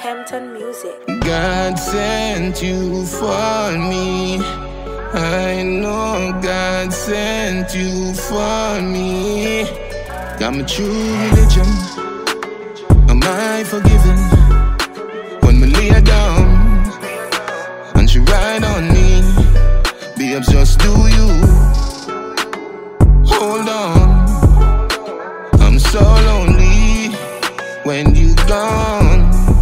Hampton Music. God sent you for me. I know God sent you for me. Got my true religion. Am I forgiven? When me lay her down and she ride on me, babes, just do you. Hold on, I'm so lonely when you gone.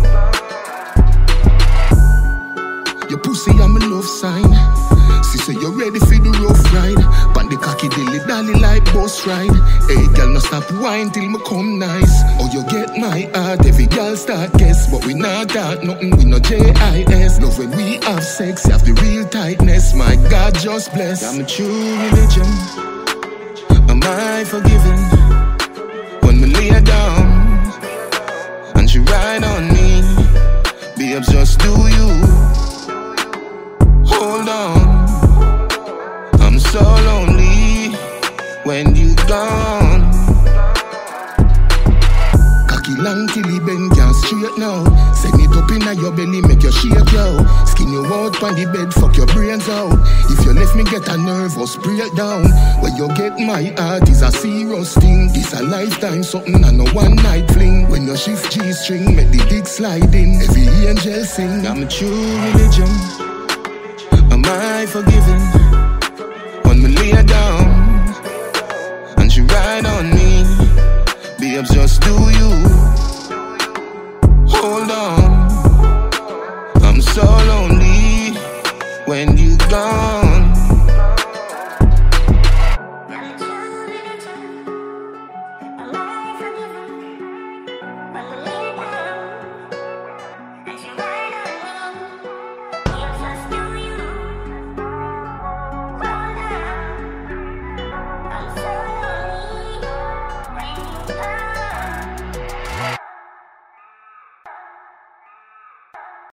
Your pussy I'm a love sign. She say you're ready for the rough ride. Pan the cocky dilly dally like bus ride. Hey girl, no stop whine till me come nice. Or you get my heart, every girl start guess. But we not that nothing, we no JIS. Love when we have sex, have the real tightness. My God just bless. I'm a true religion. Am I forgiven? When me lay her down and she ride on me, babes, just do you. Hold on, I'm so lonely when you gone. Cocky long till he bend, can't straight now. Send it up inna your belly, make you shake yo. Skin you out on the bed, fuck your brains out. If you left me get a nervous breakdown. When you get my heart is a serious thing. This a lifetime something and no one night fling. When you shift G-string, make the dick slide in. Every angel sing. I'm a true religion. Am I forgiven?